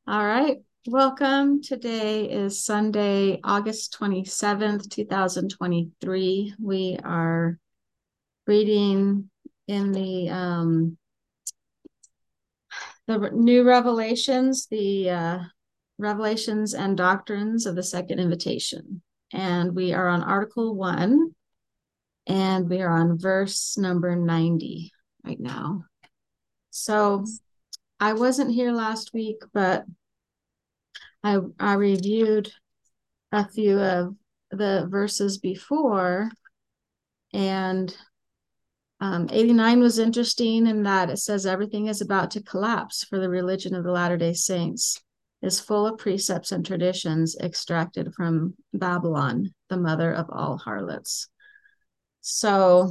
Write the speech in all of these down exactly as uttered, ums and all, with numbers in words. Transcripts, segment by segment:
All right. Welcome. Today is Sunday, August twenty-seventh, two thousand twenty-three. We are reading in the um, the new revelations, the uh, revelations and doctrines of the second invitation. And we are on Article one, and we are on verse number ninety right now. So I wasn't here last week, but I, I reviewed a few of the verses before, and um, eighty-nine was interesting in that it says everything is about to collapse for the religion of the Latter-day Saints is full of precepts and traditions extracted from Babylon, the mother of all harlots. So,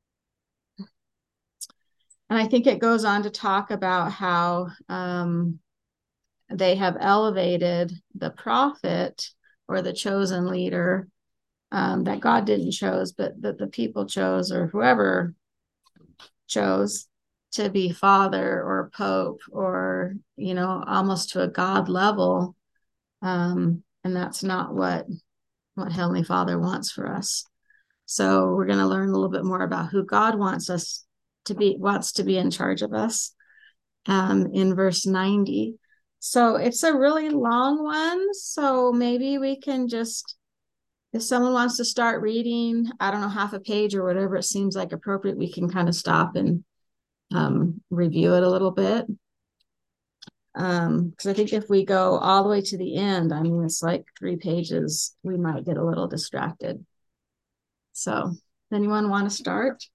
and I think it goes on to talk about how um, they have elevated the prophet or the chosen leader um, that God didn't chose, but that the people chose, or whoever chose, to be father or pope or, you know, almost to a God level. Um, and that's not what what Heavenly Father wants for us. So we're going to learn a little bit more about who God wants us to be, wants to be in charge of us um, in verse ninety. So it's a really long one. So maybe we can just, if someone wants to start reading, I don't know, half a page or whatever it seems like appropriate, we can kind of stop and um, review it a little bit. Um, because I think if we go all the way to the end, I mean, it's like three pages, we might get a little distracted. So, anyone want to start?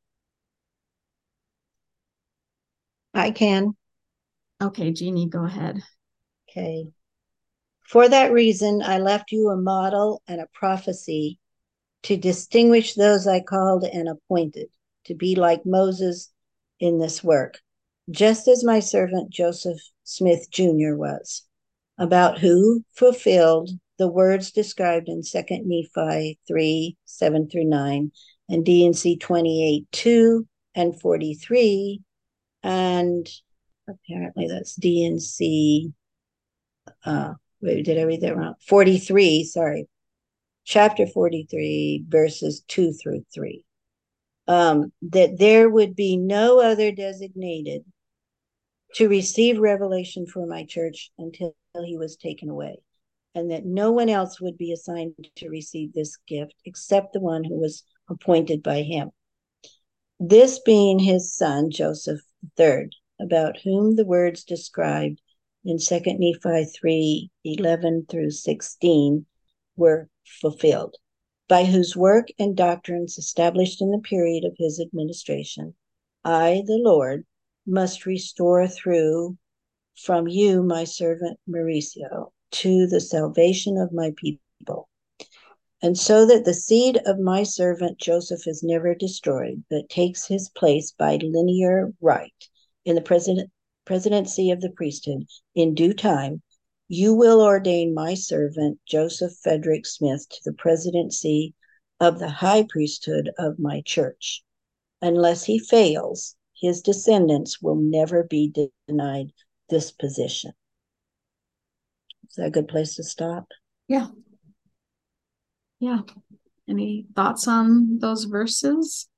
I can. Okay, Jeannie, go ahead. Okay. For that reason, I left you a model and a prophecy to distinguish those I called and appointed to be like Moses in this work, just as my servant Joseph Smith Junior was, about who fulfilled the words described in Second Nephi three, seven through nine, and D and C twenty-eight, two and forty-three, and apparently that's D and C uh wait, did I read that wrong? forty-three, sorry. Chapter forty-three, verses two through three. Um, that there would be no other designated to receive revelation for my church until he was taken away, and that no one else would be assigned to receive this gift except the one who was appointed by him. This being his son, Joseph the third, about whom the words described in Second Nephi three, eleven through sixteen were fulfilled, by whose work and doctrines established in the period of his administration, I, the Lord, must restore through from you, my servant Mauricio, to the salvation of my people. And so that the seed of my servant Joseph is never destroyed, but takes his place by linear right in the president, presidency of the priesthood in due time, you will ordain my servant Joseph Frederick Smith to the presidency of the high priesthood of my church. Unless he fails, his descendants will never be denied this position. Is that a good place to stop? Yeah, yeah. Any thoughts on those verses?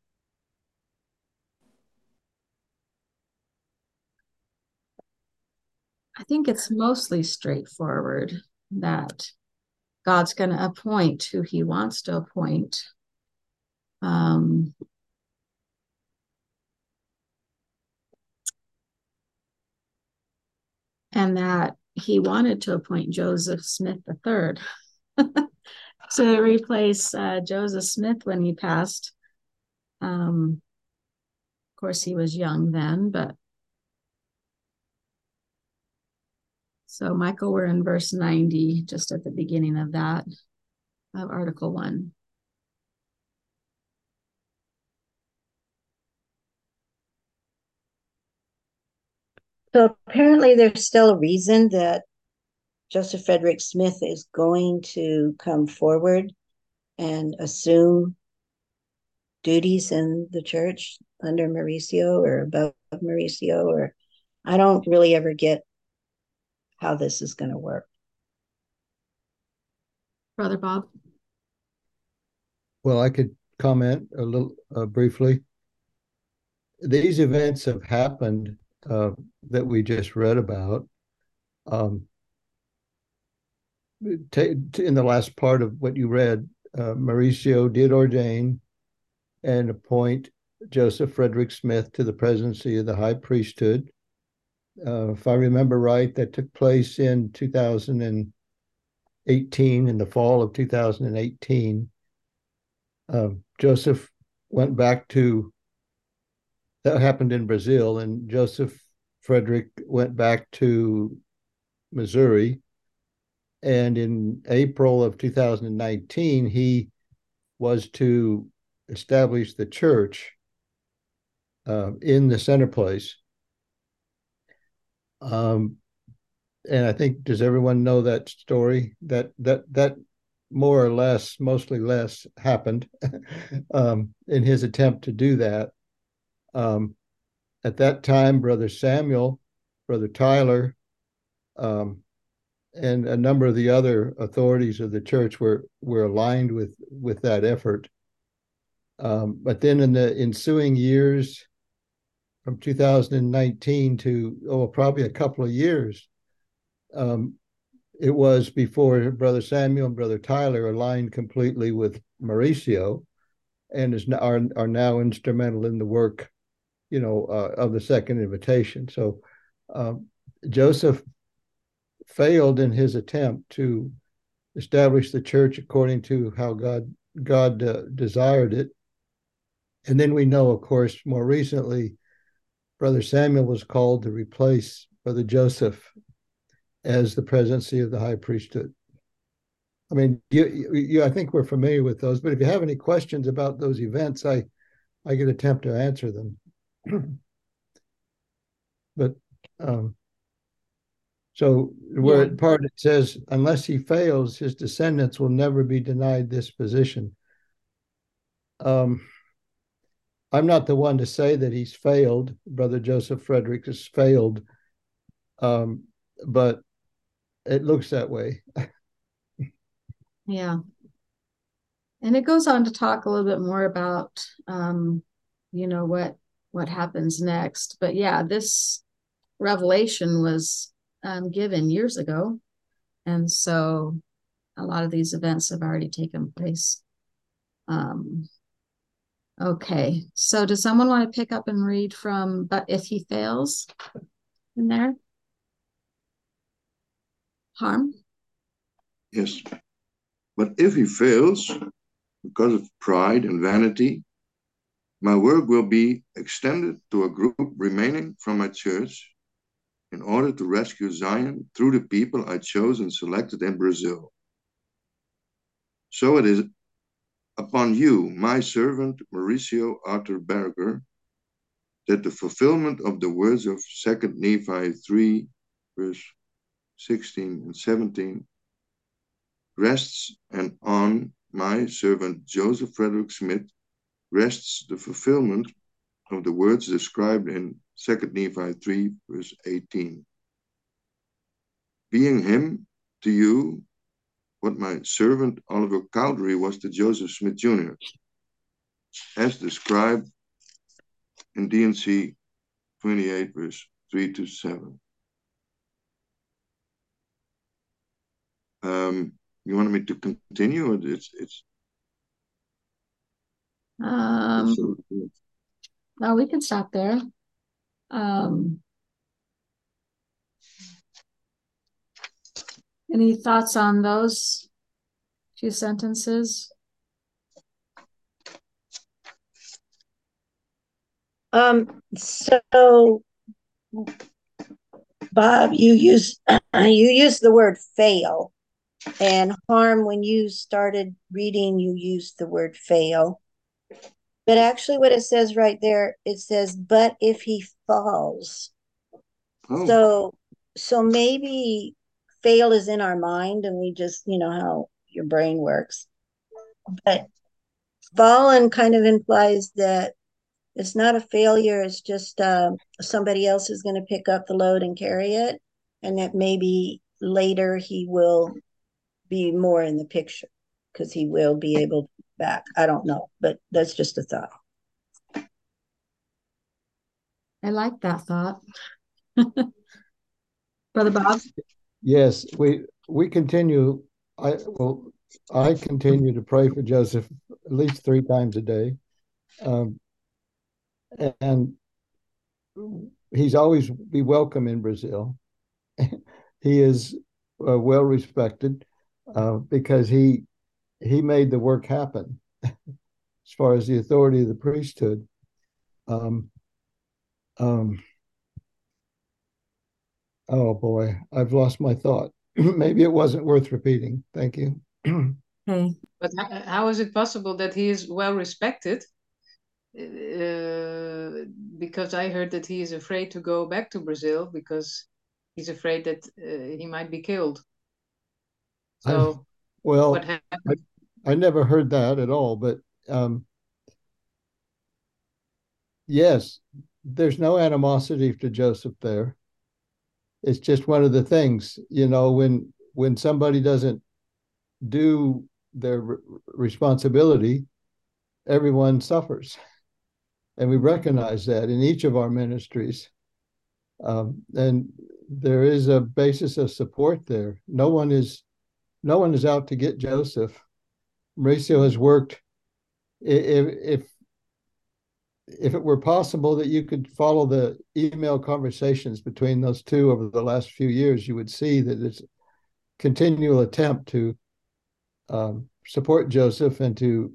I think it's mostly straightforward that God's going to appoint who he wants to appoint. Um, and that he wanted to appoint Joseph Smith the third to replace uh, Joseph Smith when he passed. Um, of course, he was young then, but so Michael, we're in verse ninety, just at the beginning of that, of Article one. So apparently, there's still a reason that Joseph Frederick Smith is going to come forward and assume duties in the church under Mauricio or above Mauricio, or I don't really ever get how this is going to work. Brother Bob? Well, I could comment a little uh, briefly. These events have happened uh, that we just read about. Um, in the last part of what you read, uh, Mauricio did ordain and appoint Joseph Frederick Smith to the presidency of the high priesthood. Uh, if I remember right, that took place in two thousand eighteen, in the fall of two thousand eighteen. Uh, Joseph went back to, that happened in Brazil, and Joseph Frederick went back to Missouri. And in April of two thousand nineteen, he was to establish the church uh, in the center place. Um, and I think, does everyone know that story? That that that more or less, mostly less, happened um, in his attempt to do that. Um, at that time, Brother Samuel, Brother Tyler, um, and a number of the other authorities of the church were were aligned with with that effort. Um, but then in the ensuing years, from two thousand nineteen to, oh, probably a couple of years, um, it was before Brother Samuel and Brother Tyler aligned completely with Mauricio, and is now, are are now instrumental in the work, you know, uh, of the second invitation. So um, Joseph failed in his attempt to establish the church according to how God God uh, desired it. And then we know, of course, more recently, Brother Samuel was called to replace Brother Joseph as the presidency of the high priesthood. I mean, you, you, I think we're familiar with those, but if you have any questions about those events, I, I could attempt to answer them. But um, so where yeah. part it says, unless he fails, his descendants will never be denied this position. Um, I'm not the one to say that he's failed. Brother Joseph Frederick has failed, um, but it looks that way. Yeah. And it goes on to talk a little bit more about, um, you know, what what happens next. But yeah, this revelation was um, given years ago. And so a lot of these events have already taken place. Um, okay. So does someone want to pick up and read from, but if he fails in there? Harm? Yes. But if he fails because of pride and vanity, my work will be extended to a group remaining from my church in order to rescue Zion through the people I chose and selected in Brazil. So it is upon you, my servant Mauricio Arthur Berger, that the fulfillment of the words of Second Nephi three, verse sixteen and seventeen, rests, and on my servant Joseph Frederick Smith rests the fulfillment of the words described in Second Nephi three, verse eighteen. Being him to you what my servant Oliver Cowdery was to Joseph Smith Junior, as described in D and C twenty-eight, verse three to seven. Um, you wanted me to continue, or it's it's. Um, no, we can stop there. Um, any thoughts on those few sentences? Um, so Bob, you use you use the word fail, and Harm, when you started reading, you used the word fail. But actually what it says right there, it says, but if he falls. Oh. So so maybe fail is in our mind, and we just, you know how your brain works. But fallen kind of implies that it's not a failure. It's just uh, somebody else is going to pick up the load and carry it. and that maybe later he will be more in the picture because he will be able to be back. I don't know, but that's just a thought. I like that thought. Brother Bob? Yes, we we continue. I well, I continue to pray for Joseph at least three times a day, um, and he's always be welcome in Brazil. He is uh, well respected uh, because he he made the work happen as far as the authority of the priesthood. Um, um, oh boy, I've lost my thought. Maybe it wasn't worth repeating. Thank you. Hey. But how, how is it possible that he is well respected? Uh, because I heard that he is afraid to go back to Brazil because he's afraid that uh, he might be killed. So, I, well, what happened? I, I never heard that at all, but um, yes, there's no animosity to Joseph there. It's just one of the things, you know, when when somebody doesn't do their re- responsibility, everyone suffers. And we recognize that in each of our ministries. Um, and there is a basis of support there. No one is no one is out to get Joseph. Mauricio has worked. If if if it were possible that you could follow the email conversations between those two over the last few years, you would see that it's a continual attempt to um, support Joseph and to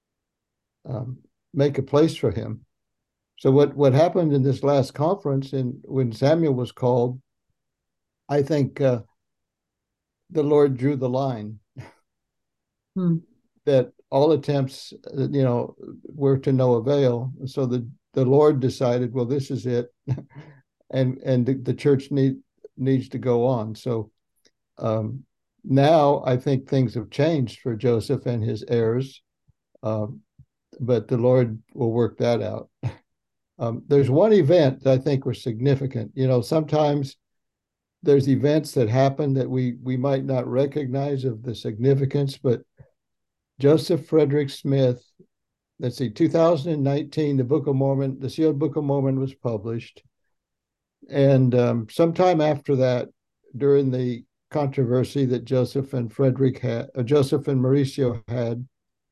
um, make a place for him. So what what happened in this last conference, and when Samuel was called, I think uh, the Lord drew the line Hmm. that all attempts, you know, were to no avail. So the the Lord decided, well, this is it, and and the, the church need needs to go on. So um, now I think things have changed for Joseph and his heirs, um, but the Lord will work that out. Um, there's one event that I think was significant. You know, sometimes there's events that happen that we we might not recognize of the significance, but Joseph Frederick Smith, let's see, two thousand nineteen, the Book of Mormon, the Sealed Book of Mormon was published. And um, sometime after that, during the controversy that Joseph and Frederick had, uh, Joseph and Mauricio had,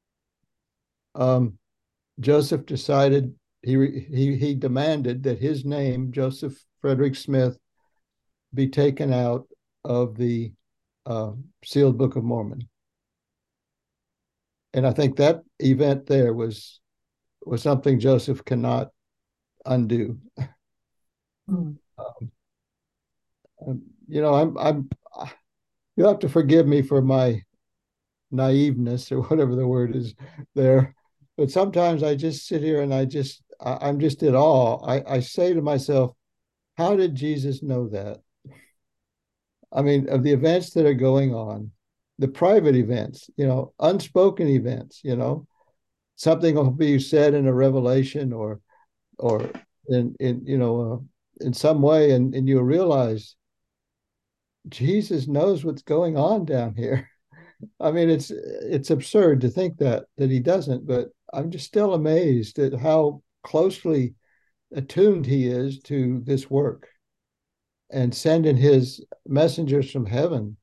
um, Joseph decided, he, he, he demanded that his name, Joseph Frederick Smith, be taken out of the uh, Sealed Book of Mormon. And I think that event there was was something Joseph cannot undo. Hmm. Um, um, you know, I'm I'm you'll have to forgive me for my naiveness or whatever the word is there, but sometimes I just sit here and I just I, I'm just in awe. I, I say to myself, how did Jesus know that? I mean, of the events that are going on, the private events, you know, unspoken events, you know, something will be said in a revelation or or in in you know uh, in some way, and and you realize Jesus knows what's going on down here. I mean, it's it's absurd to think that that he doesn't, but I'm just still amazed at how closely attuned he is to this work and sending his messengers from heaven.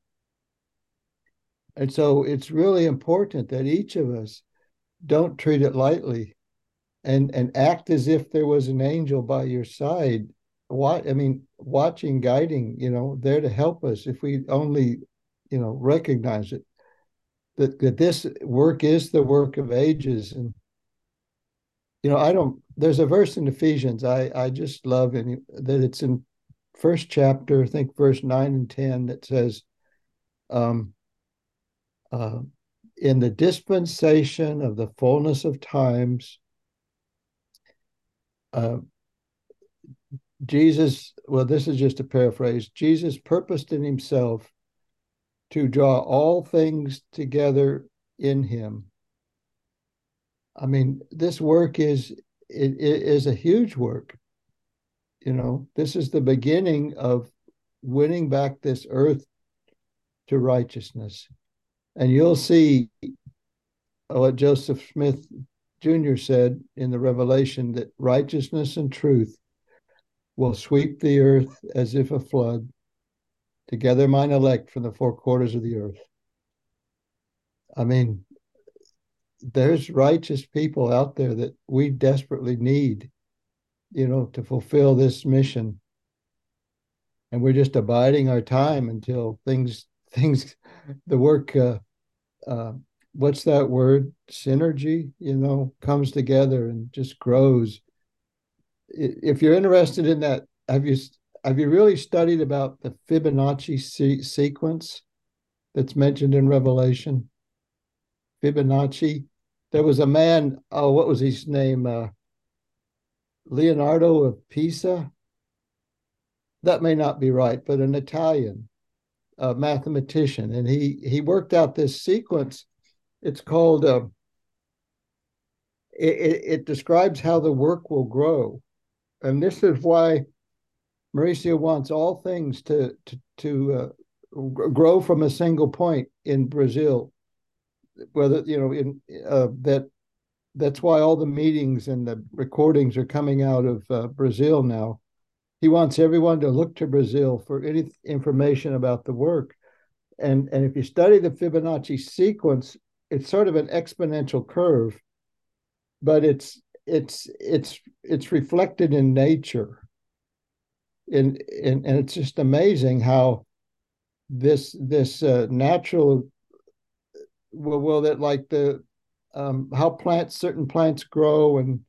And so it's really important that each of us don't treat it lightly and and act as if there was an angel by your side. What I mean, watching, guiding, you know, there to help us if we only, you know, recognize it. That that this work is the work of ages. And you know, I don't. There's a verse in Ephesians I I just love, and that it's in first chapter, I think verse nine and ten, that says, um, uh, in the dispensation of the fullness of times, uh, Jesus, well, this is just a paraphrase, Jesus purposed in himself to draw all things together in him. I mean, this work is it, it is a huge work. You know, this is the beginning of winning back this earth to righteousness. And you'll see what Joseph Smith Junior said in the Revelation, that righteousness and truth will sweep the earth as if a flood, to gather mine elect from the four quarters of the earth. I mean, there's righteous people out there that we desperately need, you know, to fulfill this mission. And we're just abiding our time until things, things, the work, uh, uh, what's that word? Synergy, you know, comes together and just grows. If you're interested in that, have you have you really studied about the Fibonacci se- sequence that's mentioned in Revelation? Fibonacci. There was a man, oh, what was his name? Uh, Leonardo of Pisa. That may not be right, but an Italian uh, mathematician. And he, he worked out this sequence. It's called, uh, it, it describes how the work will grow. And this is why Mauricio wants all things to, to, to uh, grow from a single point in Brazil. Whether, you know, in uh, that, that's why all the meetings and the recordings are coming out of uh, Brazil now. He wants everyone to look to Brazil for any information about the work. And, and if you study the Fibonacci sequence, it's sort of an exponential curve, but it's it's it's it's reflected in nature. In, in, and it's just amazing how this this uh, natural, well, well, that like the um, how plants, certain plants grow, and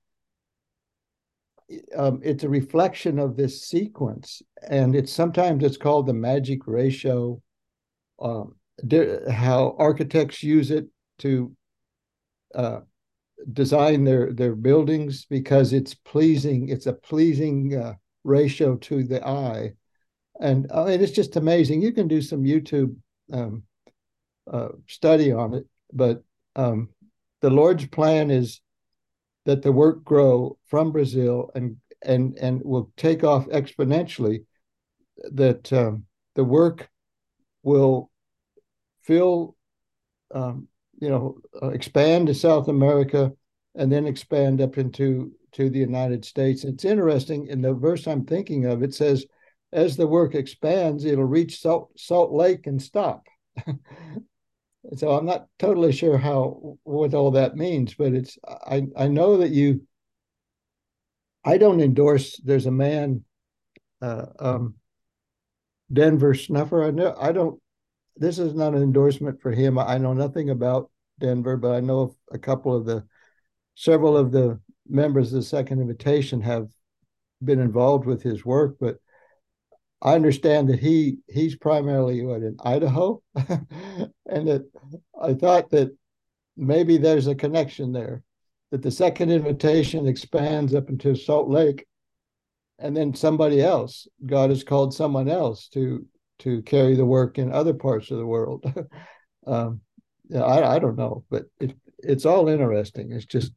um, it's a reflection of this sequence. And it's sometimes it's called the magic ratio. Um, how architects use it to uh, design their their buildings, because it's pleasing. It's a pleasing uh, ratio to the eye, and uh, and it's just amazing. You can do some YouTube um, uh, study on it, but um, the Lord's plan is that the work grow from Brazil and and and will take off exponentially. That um, the work will fill, um, you know, uh, expand to South America, and then expand up into to the United States. It's interesting. In the verse I'm thinking of, it says, "As the work expands, it'll reach Salt Salt Lake and stop." So I'm not totally sure how what all that means, but it's I I know that you. I don't endorse. There's a man, uh, um, Denver Snuffer. I know I don't. This is not an endorsement for him. I know nothing about Denver, but I know a couple of the, several of the members of the Second Invitation have been involved with his work. But I understand that he he's primarily what, in Idaho, and that I thought that maybe there's a connection there, that the Second Invitation expands up into Salt Lake, and then somebody else, God has called someone else to to carry the work in other parts of the world. um, yeah, I, I don't know, but it, it's all interesting. It's just,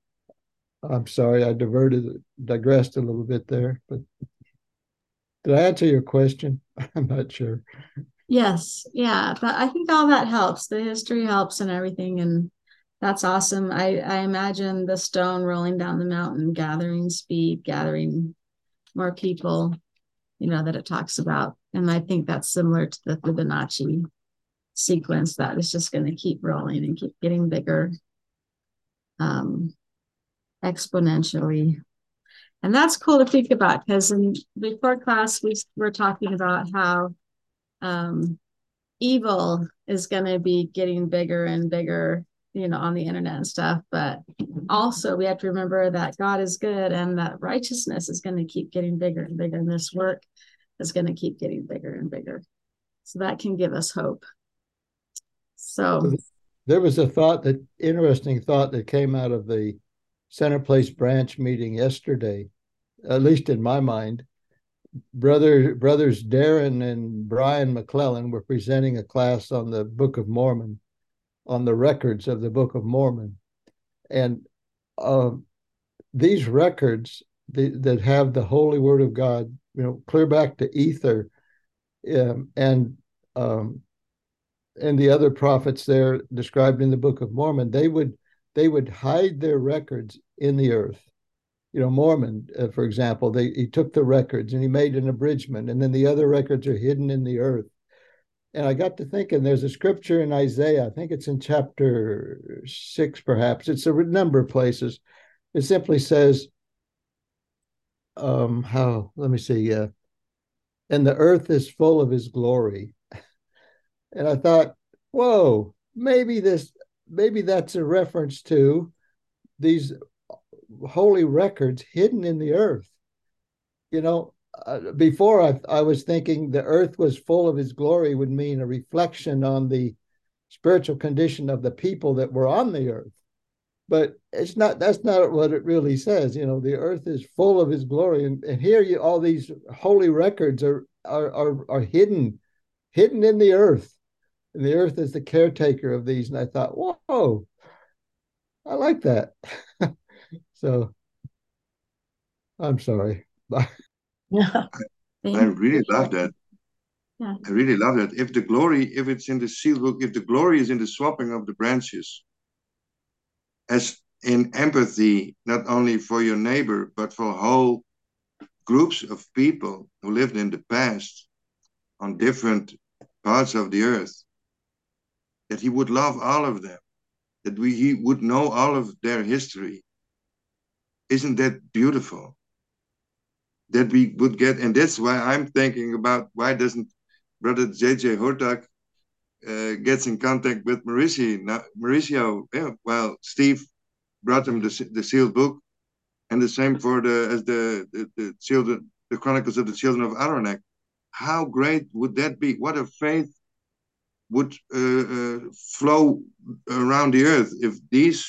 I'm sorry, I diverted, digressed a little bit there, but did I answer your question? I'm not sure. Yes, yeah, but I think all that helps. The history helps and everything, and that's awesome. I I imagine the stone rolling down the mountain, gathering speed, gathering more people, you know, that it talks about. And I think that's similar to the Fibonacci sequence, that is just going to keep rolling and keep getting bigger um, exponentially. And that's cool to think about, because in before class, we were talking about how um, evil is going to be getting bigger and bigger, you know, on the internet and stuff. But also we have to remember that God is good, and that righteousness is going to keep getting bigger and bigger. And this work is going to keep getting bigger and bigger. So that can give us hope. So, so there was a thought, that interesting thought that came out of the Center Place branch meeting yesterday, at least in my mind. Brother, brothers Darren and Brian McClellan were presenting a class on the Book of Mormon, on the records of the Book of Mormon. And uh, these records the, that have the Holy Word of God, you know, clear back to Ether, um, and um, and the other prophets there described in the Book of Mormon, they would they would hide their records in the earth. You know, Mormon, uh, for example, they he took the records and he made an abridgment, and then the other records are hidden in the earth. And I got to thinking, there's a scripture in Isaiah, I think it's in chapter six, perhaps. It's a number of places. It simply says, um, how, let me see, uh, and the earth is full of his glory. And I thought, whoa, maybe this, maybe that's a reference to these holy records hidden in the earth. You know, uh, before I, I was thinking the earth was full of his glory would mean a reflection on the spiritual condition of the people that were on the earth. But it's not, that's not what it really says. You know, the earth is full of his glory. And, and here you, all these holy records are, are, are, are hidden, hidden in the earth. And the earth is the caretaker of these. And I thought, whoa, I like that. So I'm sorry. No. I really love that. Yeah. I really love that. If the glory, if it's in the seal book, if the glory is in the swapping of the branches, as in empathy, not only for your neighbor, but for whole groups of people who lived in the past on different parts of the earth, that he would love all of them, that we, he would know all of their history. Isn't that beautiful? That we would get, and that's why I'm thinking about why doesn't Brother J J Hortak uh, gets in contact with Mauricio? Now, Mauricio, yeah, well, Steve brought him the, the sealed book, and the same for the as the the, the children, the Chronicles of the Children of Aronak. How great would that be? What a faith would uh, uh, flow around the earth if these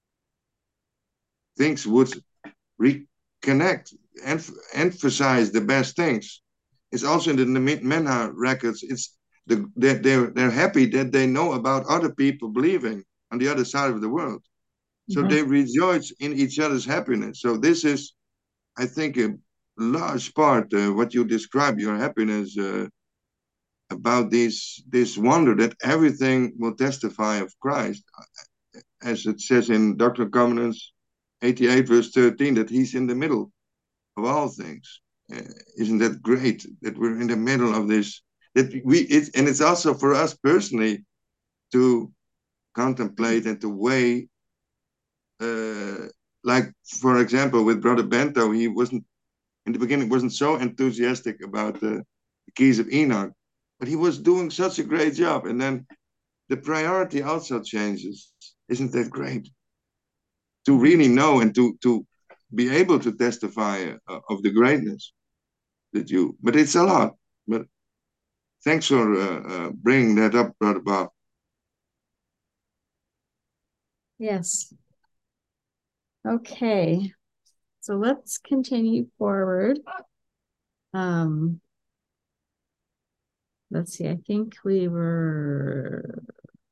things would reconnect and emphasize the best things. It's also in the Menha records. It's the they're, they're they're happy that they know about other people believing on the other side of the world, so Mhm. they rejoice in each other's happiness. So this is, I think, a large part uh, what you describe your happiness uh, about this this wonder that everything will testify of Christ, as it says in Doctrine and Covenants eighty-eight verse thirteen, that he's in the middle of all things. Uh, isn't that great that we're in the middle of this? That we it, and it's also for us personally to contemplate and to weigh. Uh, like for example, with Brother Bento, he wasn't in the beginning wasn't so enthusiastic about the, the keys of Enoch, but he was doing such a great job, and then the priority also changes. Isn't that great? To really know and to to be able to testify uh, of the greatness that you, but it's a lot. But thanks for uh, uh, bringing that up, Brother Bob. Yes. Okay. So let's continue forward. Um, let's see. I think we were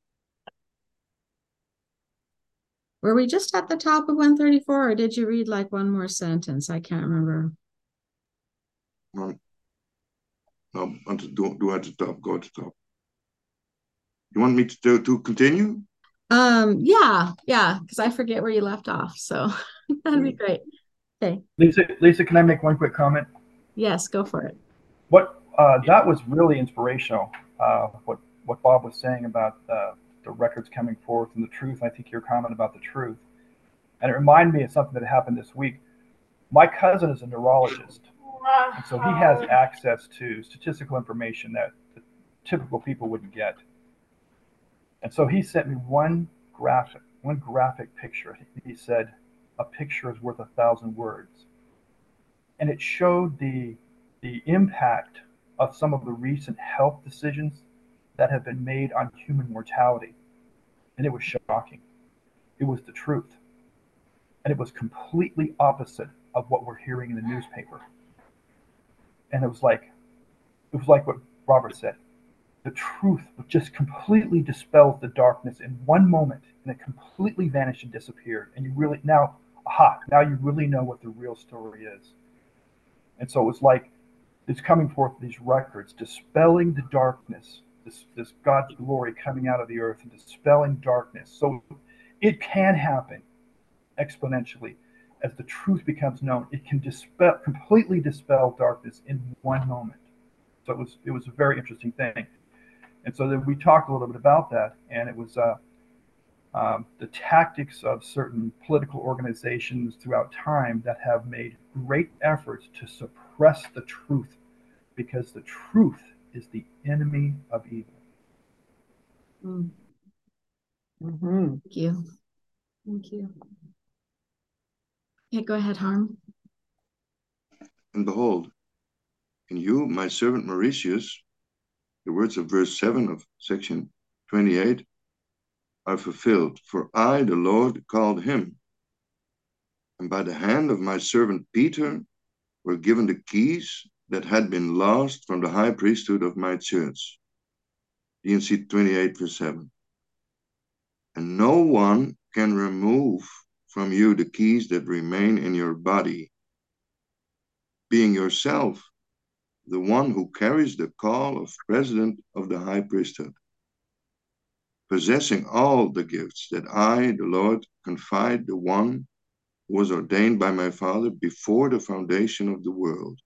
were we just at the top of one thirty-four, or did you read like one more sentence? I can't remember. No, no, want to do, do at the top, go at the top. You want me to, to, to continue? Um, yeah, yeah, because I forget where you left off. So that'd be great. Okay. Lisa, Lisa, can I make one quick comment? Yes, go for it. What uh, that was really inspirational. Uh, what what Bob was saying about uh, the records coming forth and the truth. I think your comment about the truth, and it reminded me of something that happened this week. My cousin is a neurologist, and so he has access to statistical information that the typical people wouldn't get. And so he sent me one graphic, one graphic picture. He said, "A picture is worth a thousand words," and it showed the the impact of some of the recent health decisions that have been made on human mortality. And it was shocking. It was the truth. And it was completely opposite of what we're hearing in the newspaper. And it was like, it was like what Robert said. The truth just completely dispels the darkness in one moment, and it completely vanished and disappeared. And you really, now, aha, now you really know what the real story is. And so it was like, it's coming forth these records, dispelling the darkness, this, this God's glory coming out of the earth and dispelling darkness. So it can happen exponentially as the truth becomes known. It can dispel, completely dispel darkness in one moment. So it was, it was a very interesting thing. And so then we talked a little bit about that, and it was uh, um, the tactics of certain political organizations throughout time that have made great efforts to suppress the truth, because the truth is the enemy of evil. Mm. Mm-hmm. Thank you. Thank you. Yeah, go ahead, Harm. And behold, in you, my servant Mauritius, the words of verse seven of section twenty-eight are fulfilled. For I, the Lord, called him, and by the hand of my servant Peter were given the keys that had been lost from the high priesthood of my church. D and C twenty-eight, verse seven. And no one can remove from you the keys that remain in your body, being yourself the one who carries the call of president of the high priesthood, possessing all the gifts that I, the Lord, confide the one who was ordained by my Father before the foundation of the world.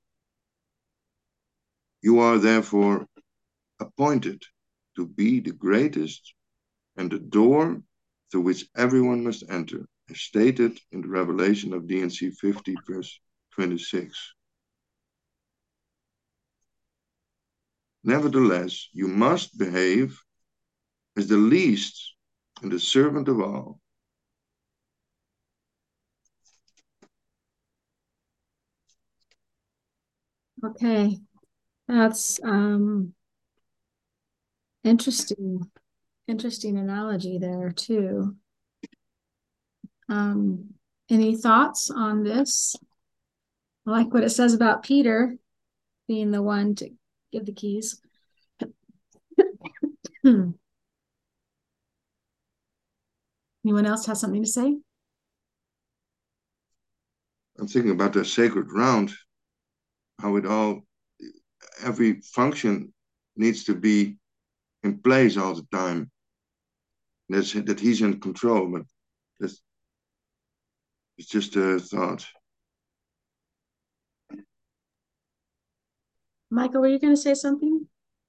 You are therefore appointed to be the greatest and the door through which everyone must enter, as stated in the Revelation of D and C fifty, verse twenty-six. Nevertheless, you must behave as the least and the servant of all. Okay, that's um interesting. Interesting analogy there too. Um, any thoughts on this? I like what it says about Peter being the one to give the keys. Anyone else have something to say? I'm thinking about the sacred round, how it all, every function needs to be in place all the time. That's, that he's in control, but that's, it's just a thought. Michael, were you going to say something?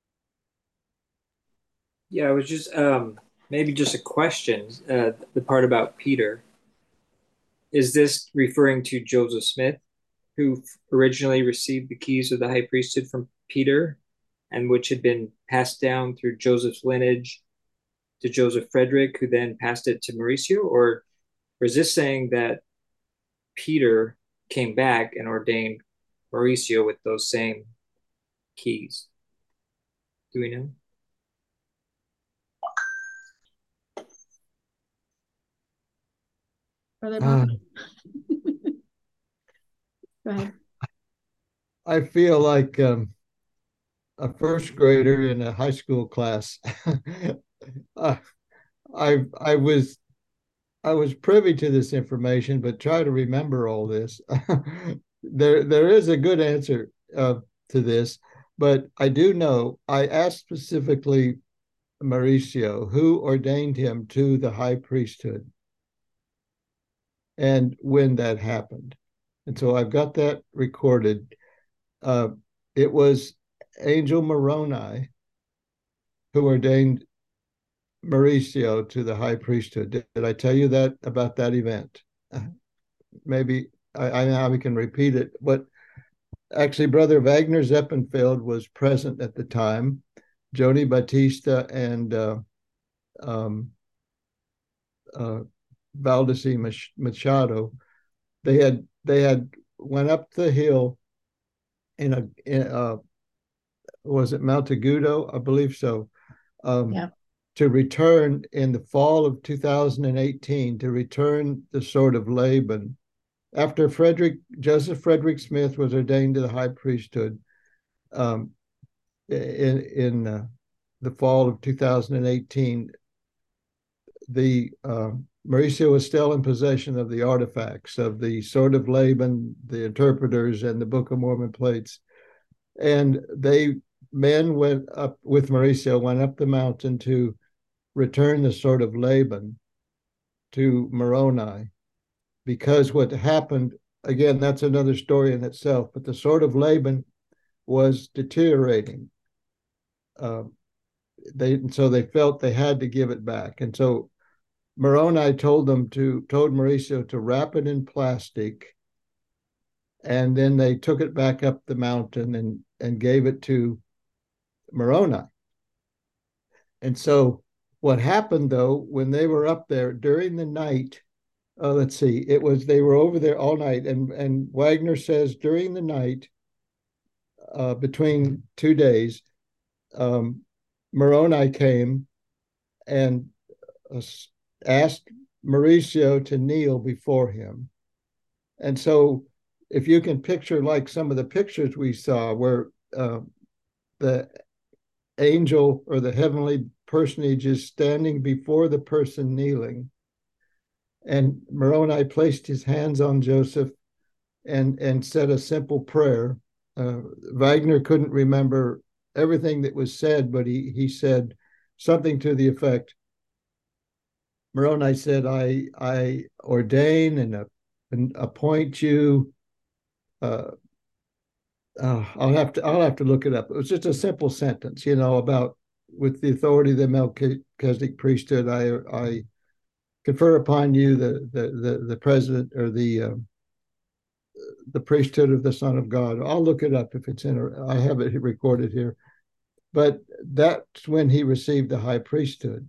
Yeah, it was just um, maybe just a question. Uh, the part about Peter. Is this referring to Joseph Smith, who originally received the keys of the high priesthood from Peter, and which had been passed down through Joseph's lineage to Joseph Frederick, who then passed it to Mauricio? Or, or is this saying that Peter came back and ordained Mauricio with those same keys? Do we know? Brother Bob? Uh, Go ahead. I feel like um, a first grader in a high school class. uh, I I was I was privy to this information, but try to remember all this. there there is a good answer uh, to this, but I do know I asked specifically Mauricio who ordained him to the high priesthood and when that happened. And so I've got that recorded. Uh, it was Angel Moroni who ordained Mauricio to the high priesthood. Did, did I tell you that about that event? Maybe I, I now we can repeat it. But actually, Brother Wagner Zeppenfeld was present at the time. Joni Batista and uh, um, uh, Valdeci Machado, they had they had went up the hill in a, in a was it Mount Agudo? I believe so. Um, yeah. To return in the fall of two thousand eighteen, to return the sword of Laban. After Frederick, Joseph Frederick Smith was ordained to the high priesthood um, in, in uh, the fall of two thousand eighteen, the uh, Mauricio was still in possession of the artifacts of the sword of Laban, the interpreters, and the Book of Mormon plates. And they men went up with Mauricio, went up the mountain to return the sword of Laban to Moroni, because what happened, again, that's another story in itself, but the sword of Laban was deteriorating. Uh, they so they felt they had to give it back, and so Moroni told them to told Mauricio to wrap it in plastic, and then they took it back up the mountain and and gave it to Moroni. And so what happened though, when they were up there during the night, uh, let's see, it was they were over there all night, and and Wagner says during the night, uh, between two days, um, Moroni came and uh, asked Mauricio to kneel before him. And so if you can picture like some of the pictures we saw where uh, the angel or the heavenly personage is standing before the person kneeling, and Moroni placed his hands on Joseph and, and said a simple prayer. Uh, Wagner couldn't remember everything that was said, but he, he said something to the effect, Moroni said, I, I ordain and, uh, and appoint you. Uh, uh, I'll have to I'll have to look it up. It was just a simple sentence, you know, about with the authority of the Melchizedek priesthood, I I confer upon you the the the, the president or the uh, the priesthood of the Son of God. I'll look it up if it's in. I have it recorded here, but that's when he received the high priesthood,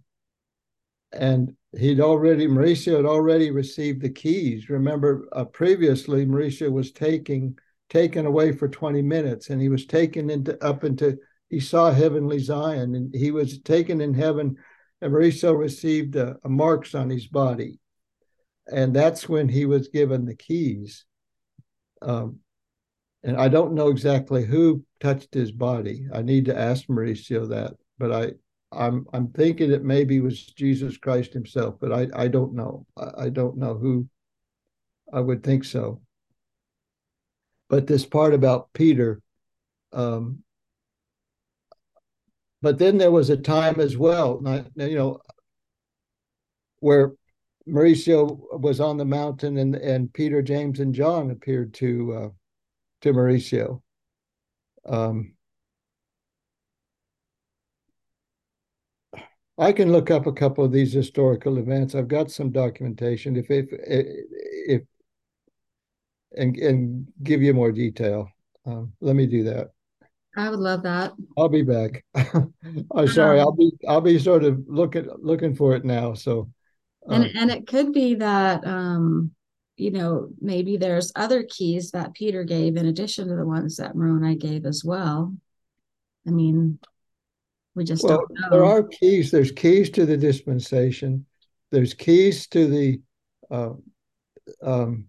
and he'd already Mauricio had already received the keys. Remember, uh, previously Mauricio was taking taken away for twenty minutes, and he was taken into up into he saw heavenly Zion, and he was taken in heaven, and Mauricio received a, a marks on his body, and that's when he was given the keys. Um, and I don't know exactly who touched his body. I need to ask Mauricio that, but I I'm I'm thinking it maybe was Jesus Christ himself, but I I don't know. I, I don't know who. I would think so. But this part about Peter, um, but then there was a time as well, not, you know, where Mauricio was on the mountain, and and Peter, James, and John appeared to uh, to Mauricio. Um, I can look up a couple of these historical events. I've got some documentation. If if if and and give you more detail. Um, let me do that. I would love that. I'll be back. I'm sorry. Um, I'll be I'll be sort of looking looking for it now. So and um, and it could be that um, you know, maybe there's other keys that Peter gave in addition to the ones that Moroni gave as well. I mean, we just well, don't there know. are keys. There's keys to the dispensation. There's keys to the uh, um,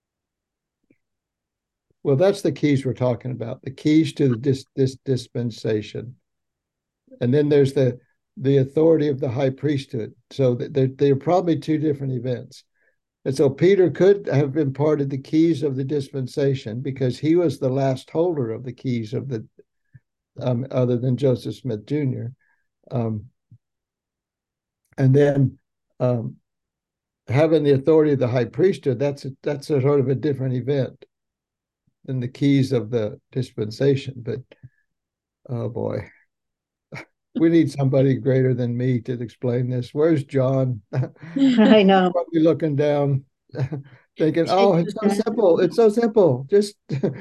well, that's the keys we're talking about. The keys to the dis, this dispensation, and then there's the the authority of the high priesthood. So they're they're probably two different events. And so Peter could have imparted the keys of the dispensation because he was the last holder of the keys of the, um, other than Joseph Smith Junior Um, and then um, having the authority of the high priesthood, that's a, that's a sort of a different event than the keys of the dispensation. But oh boy, we need somebody greater than me to explain this. Where's John? I know. Probably looking down, thinking, "Oh, it's so simple. It's so simple. Just."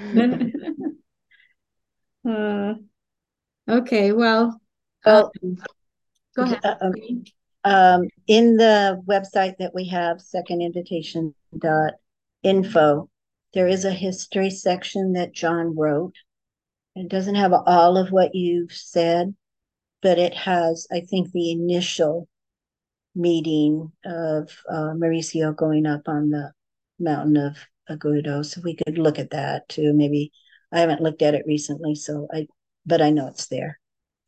uh, okay, well, Well, um, go ahead. um, um, in the website that we have, second invitation dot info, there is a history section that John wrote. It doesn't have all of what you've said, but it has, I think, the initial meeting of uh, Mauricio going up on the mountain of Agudo. So we could look at that too. Maybe I haven't looked at it recently, so I, but I know it's there.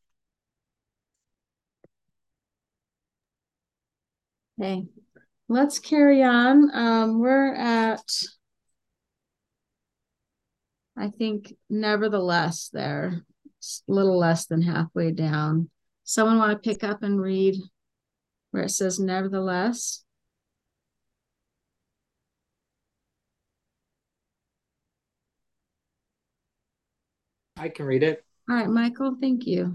Okay, let's carry on. Um, we're at I think nevertheless there, a little less than halfway down. Someone want to pick up and read where it says nevertheless? I can read it. All right, Michael, thank you.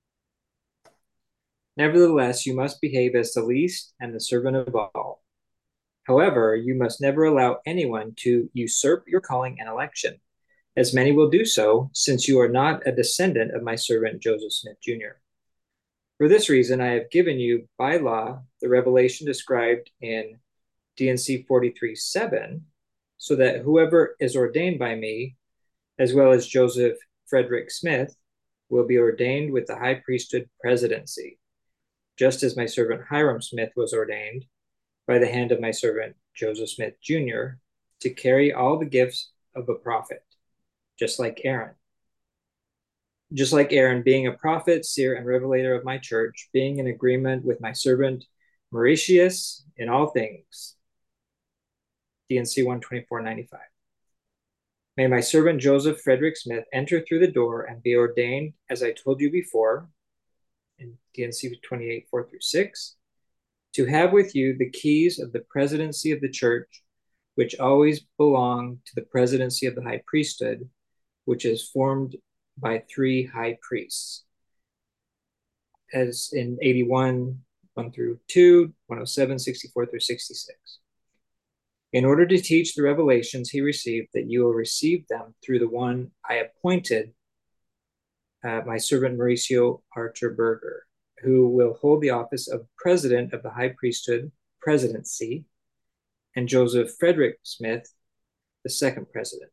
Nevertheless, you must behave as the least and the servant of all. However, you must never allow anyone to usurp your calling and election, as many will do so, since you are not a descendant of my servant Joseph Smith Junior For this reason, I have given you by law the revelation described in D and C forty-three seven, so that whoever is ordained by me, as well as Joseph Frederick Smith, will be ordained with the high priesthood presidency, just as my servant Hyrum Smith was ordained by the hand of my servant Joseph Smith Junior, to carry all the gifts of a prophet, just like Aaron. Just like Aaron, being a prophet, seer, and revelator of my church, being in agreement with my servant Mauritius in all things. D and C one twenty-four ninety-five. May my servant Joseph Frederick Smith enter through the door and be ordained, as I told you before, in D and C twenty-eight four through six, to have with you the keys of the presidency of the church, which always belong to the presidency of the high priesthood, which is formed by three high priests, as in eighty-one, one through two, one oh seven, sixty-four through sixty-six. In order to teach the revelations he received, that you will receive them through the one I appointed, uh, my servant Mauricio Archer Berger, who will hold the office of president of the high priesthood presidency, and Joseph Frederick Smith, the second president.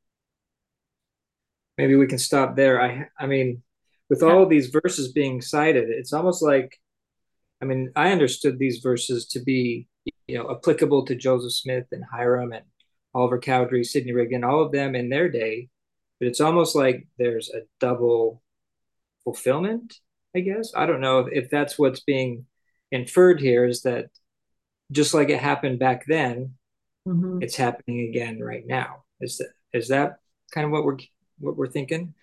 Maybe we can stop there. I, I mean, with all of these verses being cited, it's almost like, I mean, I understood these verses to be, you know, applicable to Joseph Smith and Hyrum and Oliver Cowdery, Sidney Rigdon, all of them in their day, but it's almost like there's a double fulfillment, I guess. I don't know if that's what's being inferred here, is that just like it happened back then, mm-hmm. it's happening again right now. Is that is that kind of what we're what we're thinking?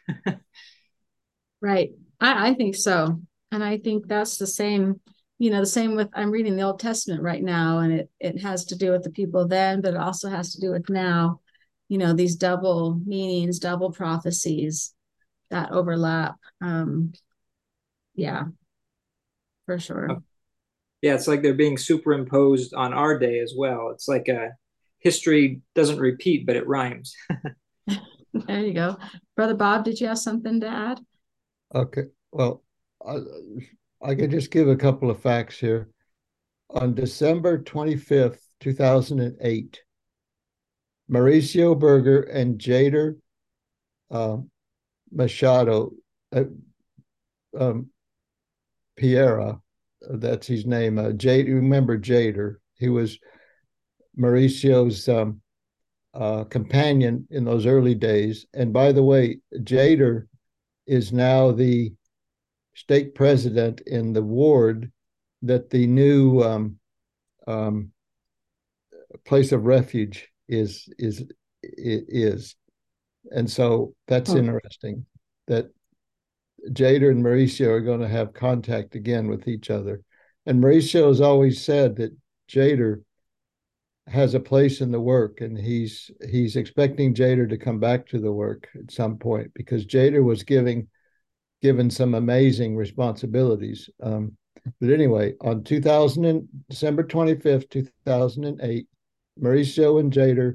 Right. I, I think so. And I think that's the same, you know, the same with, I'm reading the Old Testament right now, and it, it has to do with the people then, but it also has to do with now, you know, these double meanings, double prophecies that overlap. Um, yeah, for sure. Yeah, it's like they're being superimposed on our day as well. It's like a history doesn't repeat, but it rhymes. There you go. Brother Bob, did you have something to add? Okay. Well, I, I could just give a couple of facts here. On December twenty-fifth, two thousand eight, Mauricio Berger and Jader uh, Machado, uh, um, Piera, that's his name. Uh, Jade, remember Jader? He was Mauricio's um, uh, companion in those early days. And by the way, Jader is now the stake president in the ward that the new um, um, place of refuge is is is, and so that's oh. interesting that Jader and Mauricio are going to have contact again with each other. And Mauricio has always said that Jader has a place in the work, and he's he's expecting Jader to come back to the work at some point, because Jader was giving given some amazing responsibilities. Um, but anyway, on two thousand, December twenty-fifth, two thousand eight, Mauricio and Jader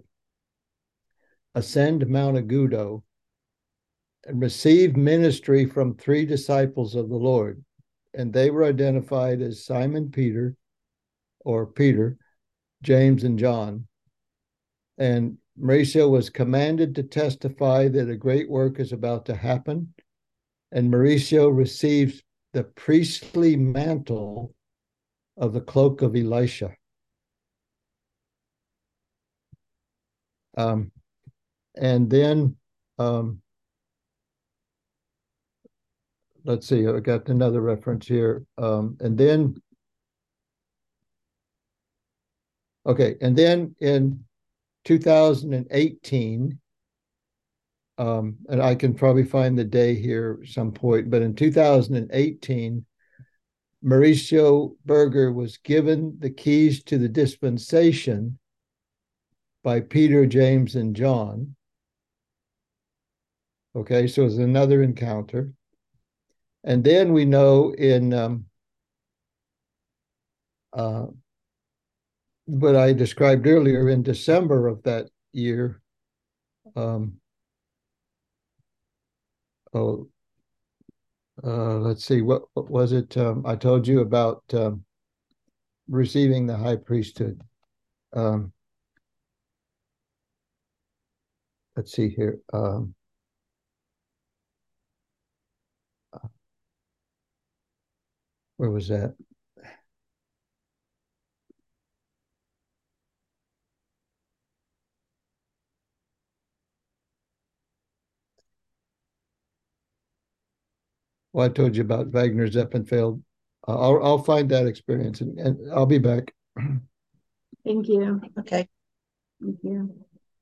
ascend Mount Agudo and receive ministry from three disciples of the Lord. And they were identified as Simon Peter, or Peter, James, and John. And Mauricio was commanded to testify that a great work is about to happen. And Mauricio receives the priestly mantle of the cloak of Elisha. Um, and then, um, let's see, I got another reference here. Um, and then, okay, and then in two thousand eighteen, um, and I can probably find the day here some point, but in two thousand eighteen, Mauricio Berger was given the keys to the dispensation by Peter, James, and John. Okay, so it's another encounter. And then we know in um, uh, what I described earlier, in December of that year, um, oh, uh, let's see, what, what was it? Um, I told you about um, receiving the high priesthood. Um, let's see here. Um, where was that? Well, I told you about Wagner Zeppenfeld. Uh, I'll I'll find that experience, and, and I'll be back. Thank you. Okay. Thank you.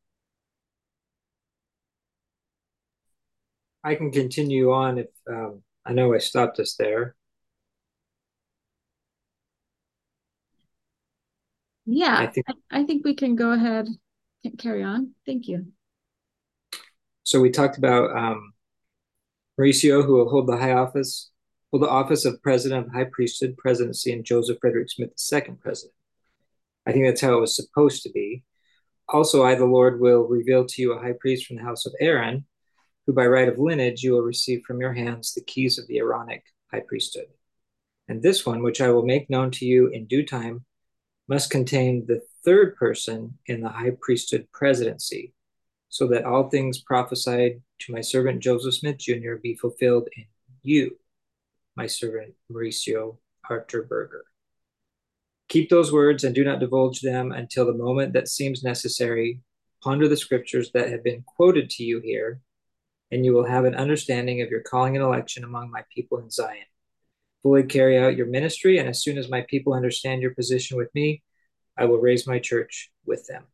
I can continue on if um, I know I stopped us there. Yeah, I think I, I think we can go ahead and carry on. Thank you. so. We talked about um, Mauricio, who will hold the high office, hold the office of president of the high priesthood presidency, and Joseph Frederick Smith, the second president. I think that's how it was supposed to be. Also, I, the Lord, will reveal to you a high priest from the house of Aaron, who by right of lineage you will receive from your hands the keys of the Aaronic high priesthood. And this one, which I will make known to you in due time, must contain the third person in the high priesthood presidency, so that all things prophesied to my servant Joseph Smith Junior be fulfilled in you, my servant Mauricio Arthur Berger. Keep those words and do not divulge them until the moment that seems necessary. Ponder the scriptures that have been quoted to you here, and you will have an understanding of your calling and election among my people in Zion. Fully carry out your ministry, and as soon as my people understand your position with me, I will raise my church with them.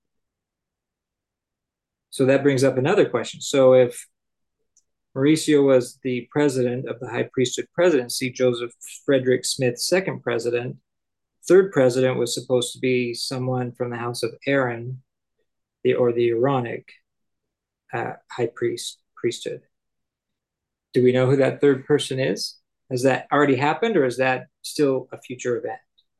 So that brings up another question. So if Mauricio was the president of the high priesthood presidency, Joseph Frederick Smith, second president, third president was supposed to be someone from the house of Aaron, the, or the Aaronic uh, high priest priesthood. Do we know who that third person is? Has that already happened, or is that still a future event?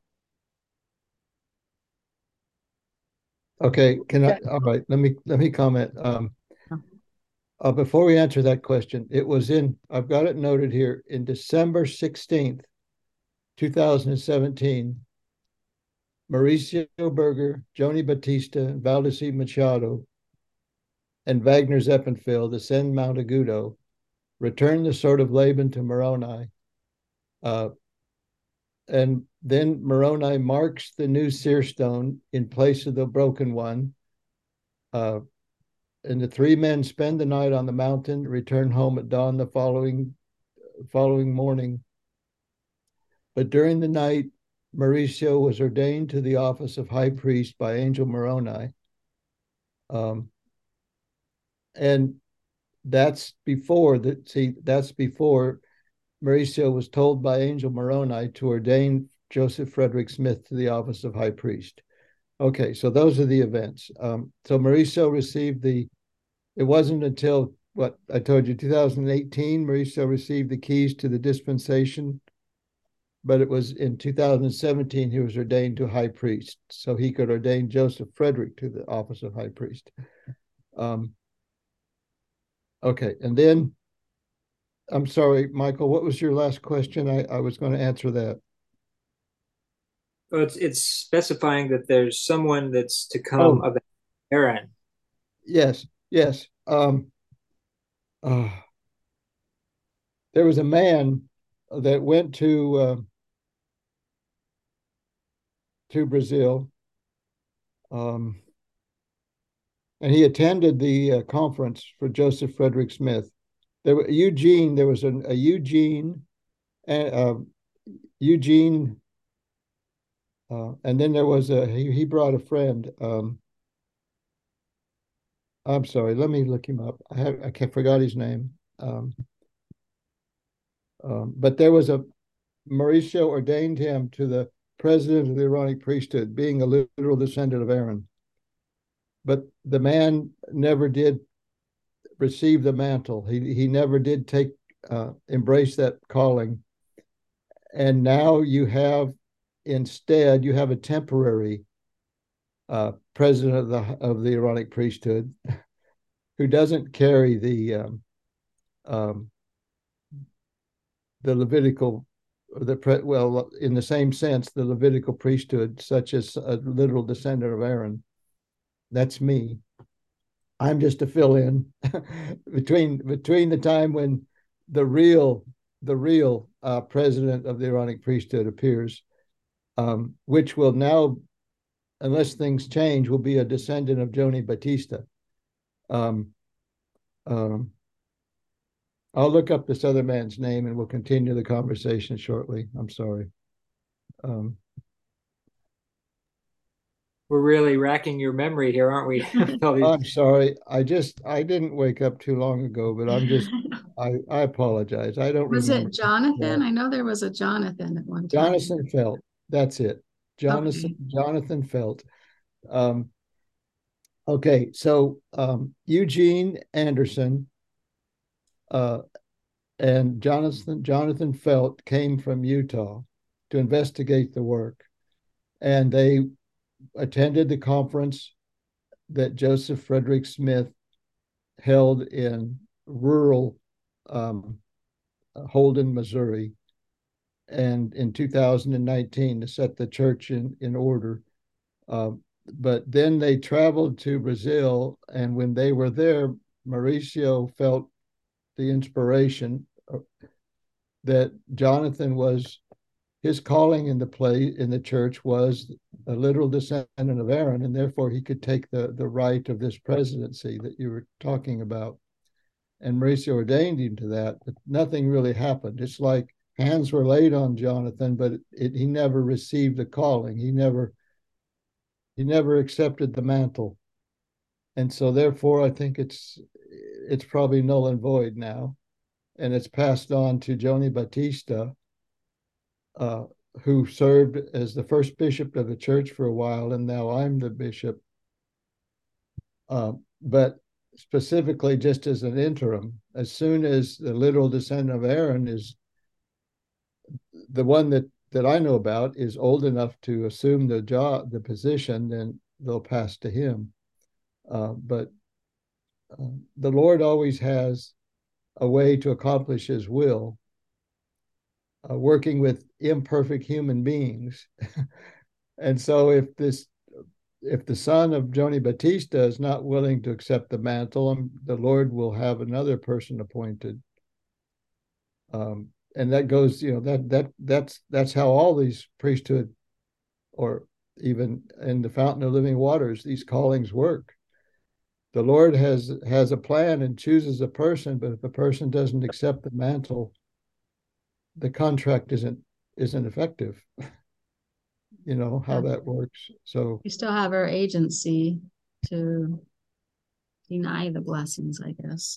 Okay, can I? All right, let me let me comment. Um, uh, before we answer that question, it was in. I've got it noted here in December sixteenth, two thousand seventeen. Mauricio Berger, Joni Batista, Valdeci Machado, and Wagner Zeppenfeld ascend Mount Agudo, return the sword of Laban to Moroni, uh, and then Moroni marks the new seer stone in place of the broken one. Uh, and the three men spend the night on the mountain, return home at dawn the following following morning. But during the night, Mauricio was ordained to the office of high priest by Angel Moroni. Um, and that's before that. See, that's before Mauricio was told by Angel Moroni to ordain Joseph Frederick Smith to the office of high priest. Okay, so those are the events. Um, so Mauricio received the, it wasn't until what I told you, two thousand eighteen, Mauricio received the keys to the dispensation, but it was in two thousand seventeen he was ordained to high priest, so he could ordain Joseph Frederick to the office of high priest. Um, okay, and then, I'm sorry, Michael, what was your last question? I, I was going to answer that. Well, it's it's specifying that there's someone that's to come Oh. of Aaron. Yes, yes. Um, uh, there was a man that went to uh, to Brazil, um, and he attended the uh, conference for Joseph Frederick Smith. There were Eugene. There was an, a Eugene, uh, Eugene, uh, and then there was a he, he brought a friend. Um, I'm sorry. Let me look him up. I have I can't forgot his name. Um, um, but there was a Mauricio ordained him to the president of the Aaronic priesthood, being a literal descendant of Aaron. But the man never did receive the mantle. He he never did take uh, embrace that calling. And now you have instead you have a temporary uh, president of the of the Aaronic priesthood who doesn't carry the um, um, the Levitical, the pre, well, in the same sense, the Levitical priesthood, such as a literal descendant of Aaron. That's me. I'm just a fill-in between between the time when the real the real uh, president of the Aaronic priesthood appears, um, which will now, unless things change, will be a descendant of Joni Batista. Um, um, I'll look up this other man's name and we'll continue the conversation shortly. I'm sorry. Um, We're really racking your memory here, aren't we? I'm sorry. I just I didn't wake up too long ago, but I'm just I I apologize. I don't Was remember. it Jonathan? Yeah. I know there was a Jonathan at one time. Jonathan Felt. That's it. Jonathan Okay. Jonathan Felt. Um, okay, so um, Eugene Anderson uh, and Jonathan Jonathan Felt came from Utah to investigate the work, and they attended the conference that Joseph Frederick Smith held in rural um, Holden, Missouri, and in two thousand nineteen to set the church in in order. Uh, but then they traveled to Brazil, and when they were there, Mauricio felt the inspiration that Jonathan was his calling in the play in the church was a literal descendant of Aaron, and therefore he could take the the right of this presidency that you were talking about. And Mauricio ordained him to that, but nothing really happened. It's like hands were laid on Jonathan, but it, it, he never received the calling. He never he never accepted the mantle, and so therefore I think it's it's probably null and void now, and it's passed on to Joni Batista, uh, who served as the first bishop of the church for a while, and now I'm the bishop. Uh, but specifically, just as an interim, as soon as the literal descendant of Aaron is the one that that I know about is old enough to assume the job, the position, then they'll pass to him. Uh, but uh, the Lord always has a way to accomplish His will, uh, working with imperfect human beings. And so, if this, if the son of Joni Batista is not willing to accept the mantle, um, the Lord will have another person appointed. Um, and that goes, you know, that that that's that's how all these priesthood, or even in the fountain of living waters, these callings work. The Lord has has a plan and chooses a person, but if a person doesn't accept the mantle, the contract isn't isn't effective. You know how that works. So We still have our agency to deny the blessings, I guess.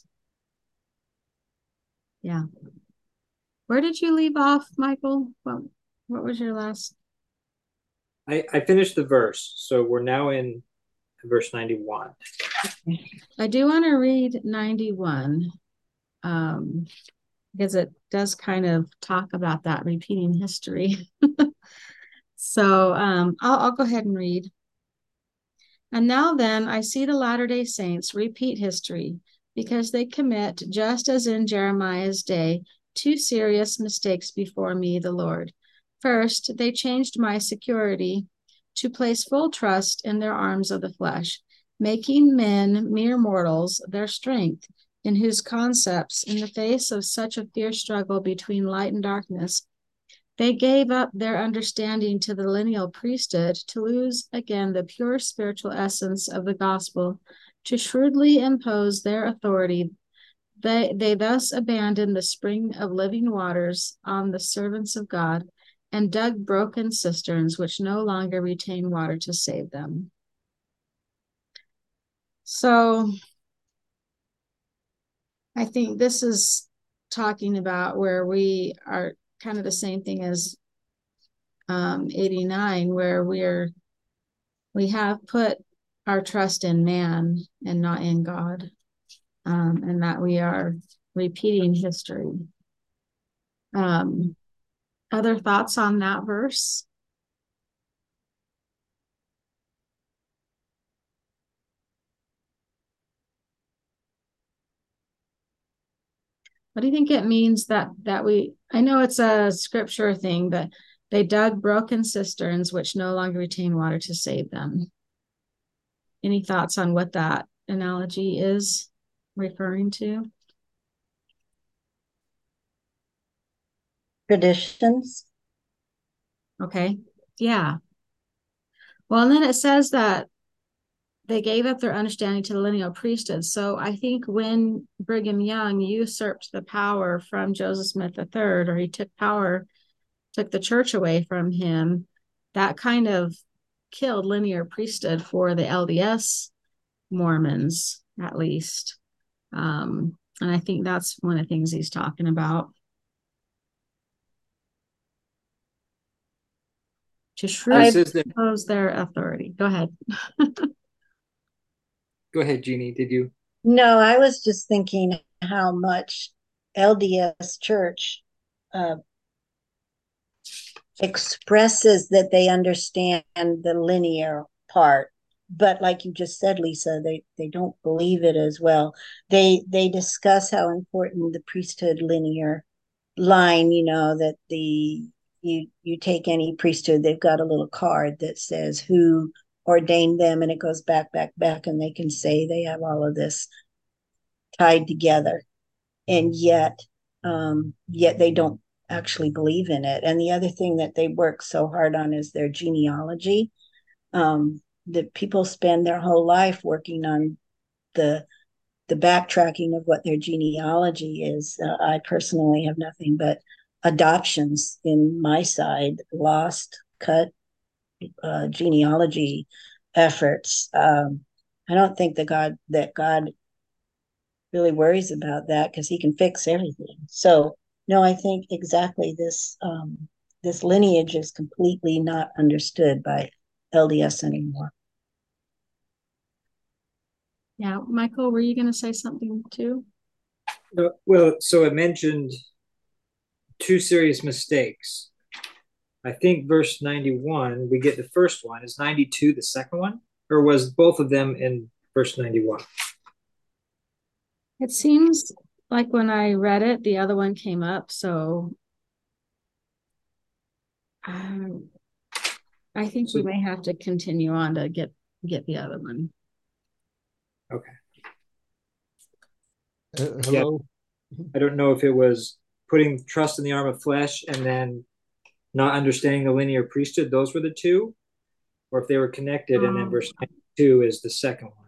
Yeah. Where did you leave off, Michael? What, what was your last? I, I finished the verse, so we're now in verse ninety-one. I do want to read ninety-one, um, because it does kind of talk about that repeating history. So um, I'll, I'll go ahead and read. And now then, I see the Latter-day Saints repeat history because they commit, just as in Jeremiah's day, two serious mistakes before me, the Lord. First, they changed my security to place full trust in their arms of the flesh, making men, mere mortals, their strength, in whose concepts, in the face of such a fierce struggle between light and darkness, they gave up their understanding to the lineal priesthood to lose again the pure spiritual essence of the gospel, to shrewdly impose their authority. They, they thus abandoned the spring of living waters on the servants of God and dug broken cisterns which no longer retain water to save them. So I think this is talking about where we are kind of the same thing as um, eighty-nine, where we're we have put our trust in man and not in God, um, and that we are repeating history. Um, other thoughts on that verse? What do you think it means that that we, I know it's a scripture thing, but they dug broken cisterns which no longer retain water to save them. Any thoughts on what that analogy is referring to? Traditions. Okay. Yeah. Well, and then it says that they gave up their understanding to the lineal priesthood. So I think when Brigham Young usurped the power from Joseph Smith the third, or he took power, took the church away from him, that kind of killed linear priesthood for the L D S Mormons, at least. Um, and I think that's one of the things he's talking about. To shrewd expose their authority. Go ahead. Go ahead, Jeannie. Did you? No, I was just thinking how much L D S Church uh, expresses that they understand the linear part, but like you just said, Lisa, they they don't believe it as well. They they discuss how important the priesthood linear line, you know, that the you you take any priesthood, they've got a little card that says who ordained them, and it goes back back back, and they can say they have all of this tied together, and yet um yet they don't actually believe in it. And the other thing that they work so hard on is their genealogy. Um that people spend their whole life working on the the backtracking of what their genealogy is. uh, I personally have nothing but adoptions in my side, lost cut uh, genealogy efforts. um I don't think that god that god really worries about that, because he can fix everything. So no, I think exactly this um, this lineage is completely not understood by L D S anymore. Yeah, Michael, were you going to say something too? Uh, well, so it mentioned two serious mistakes. I think verse ninety-one, we get the first one. Is ninety-two the second one? Or was both of them in verse ninety-one? It seems like when I read it, the other one came up. So um, I think so, we may have to continue on to get get the other one. Okay. Uh, hello? Yeah. I don't know if it was putting trust in the arm of flesh and then not understanding the linear priesthood. Those were the two, or if they were connected, um, and then verse ninety-two is the second one.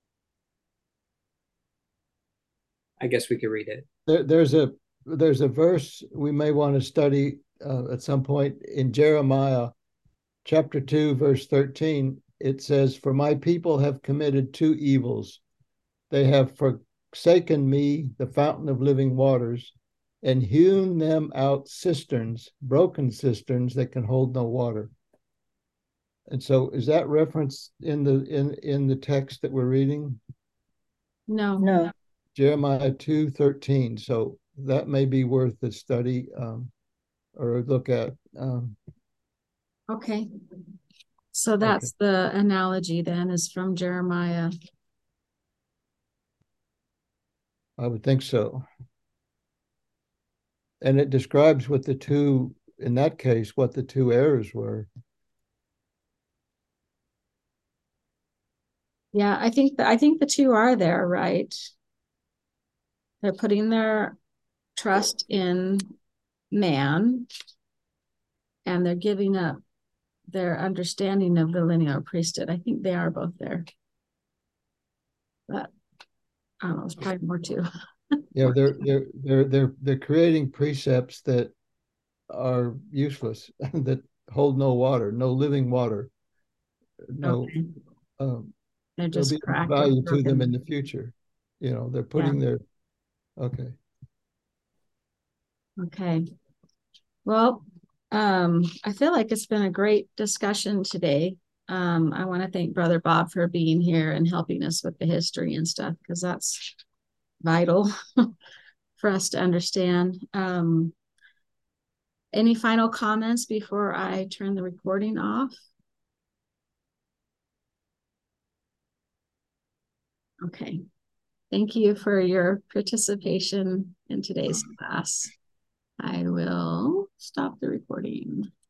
I guess we could read it. There, there's a there's a verse we may want to study uh, at some point in Jeremiah chapter two, verse thirteen. It says, "For my people have committed two evils. They have forsaken me, the fountain of living waters, and hewn them out cisterns, broken cisterns that can hold no water." And so is that referenced in the in in the text that we're reading? No. No. Jeremiah two thirteen. So that may be worth a study um, or a look at. Um, okay. So that's okay. The analogy then is from Jeremiah. I would think so. And it describes what the two, in that case, what the two errors were. Yeah, I think the, I think the two are there, right? They're putting their trust in man, and they're giving up their understanding of the lineal priesthood. I think they are both there. But I don't know, it's probably more too. Yeah, they're they're they're they're they're creating precepts that are useless, that hold no water, no living water, no okay. um, they're just there'll be no value to them in the future. You know, they're putting yeah. their Okay. Okay. Well, um, I feel like it's been a great discussion today. Um, I want to thank Brother Bob for being here and helping us with the history and stuff, because that's vital for us to understand. Um, any final comments before I turn the recording off? Okay. Thank you for your participation in today's class. I will stop the recording.